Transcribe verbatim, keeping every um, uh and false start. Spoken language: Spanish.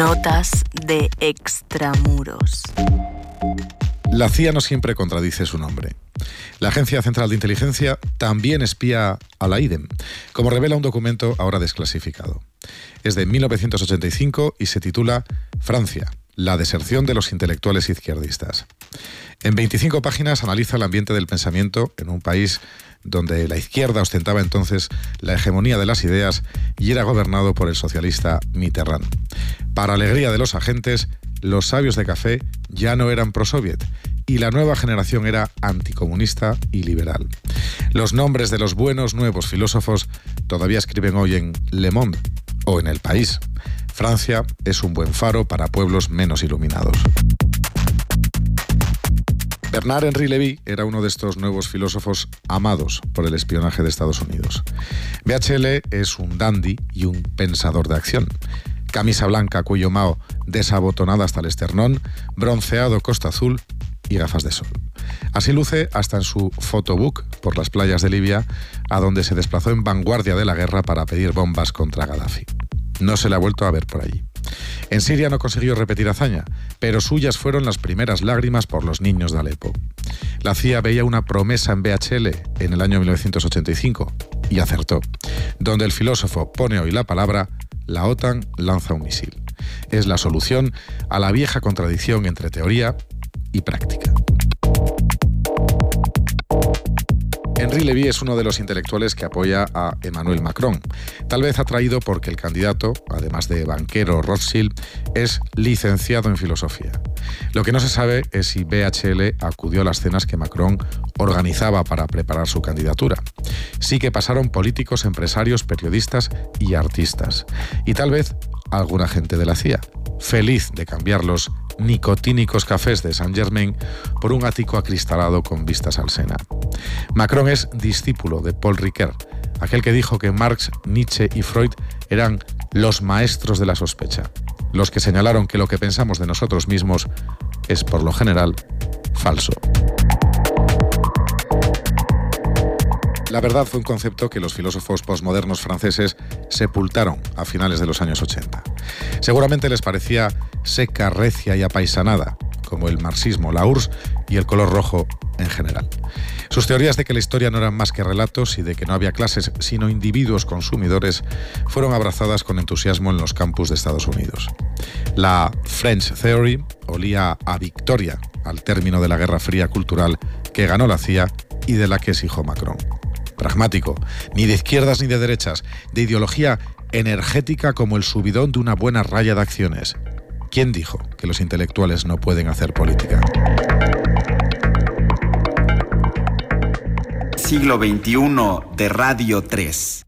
Notas de extramuros. La C I A no siempre contradice su nombre. La Agencia Central de Inteligencia también espía a la I D E M, como revela un documento ahora desclasificado. Es de mil novecientos ochenta y cinco y se titula Francia, la deserción de los intelectuales izquierdistas. En veinticinco páginas analiza el ambiente del pensamiento en un país donde la izquierda ostentaba entonces la hegemonía de las ideas y era gobernado por el socialista Mitterrand. Para alegría de los agentes, los sabios de café ya no eran pro-soviet y la nueva generación era anticomunista y liberal. Los nombres de los buenos nuevos filósofos todavía escriben hoy en Le Monde o en El País. Francia es un buen faro para pueblos menos iluminados. Bernard-Henri Lévy era uno de estos nuevos filósofos amados por el espionaje de Estados Unidos. B H L es un dandy y un pensador de acción. Camisa blanca, cuello mao, desabotonada hasta el esternón, bronceado costa azul y gafas de sol. Así luce hasta en su photobook por las playas de Libia, a donde se desplazó en vanguardia de la guerra para pedir bombas contra Gaddafi. No se le ha vuelto a ver por allí. En Siria no consiguió repetir hazaña, pero suyas fueron las primeras lágrimas por los niños de Alepo. La C I A veía una promesa en B H L en el año mil novecientos ochenta y cinco y acertó. Donde el filósofo pone hoy la palabra, la OTAN lanza un misil. Es la solución a la vieja contradicción entre teoría y práctica. Henri Lévy es uno de los intelectuales que apoya a Emmanuel Macron, tal vez atraído porque el candidato, además de banquero Rothschild, es licenciado en filosofía. Lo que no se sabe es si B H L acudió a las cenas que Macron organizaba para preparar su candidatura. Sí que pasaron políticos, empresarios, periodistas y artistas. Y tal vez alguna gente de la C I A, feliz de cambiar los nicotínicos cafés de Saint-Germain por un ático acristalado con vistas al Sena. Macron es discípulo de Paul Ricoeur, aquel que dijo que Marx, Nietzsche y Freud eran los maestros de la sospecha, los que señalaron que lo que pensamos de nosotros mismos es, por lo general, falso. La verdad fue un concepto que los filósofos posmodernos franceses sepultaron a finales de los años ochenta. Seguramente les parecía seca, recia y apaisanada, como el marxismo, la U R S S y el color rojo en general. Sus teorías de que la historia no eran más que relatos y de que no había clases sino individuos consumidores fueron abrazadas con entusiasmo en los campus de Estados Unidos. La French Theory olía a victoria al término de la Guerra Fría cultural que ganó la C I A y de la que es hijo Macron. Pragmático, ni de izquierdas ni de derechas, de ideología energética como el subidón de una buena raya de acciones. ¿Quién dijo que los intelectuales no pueden hacer política? Siglo veintiuno de Radio tres.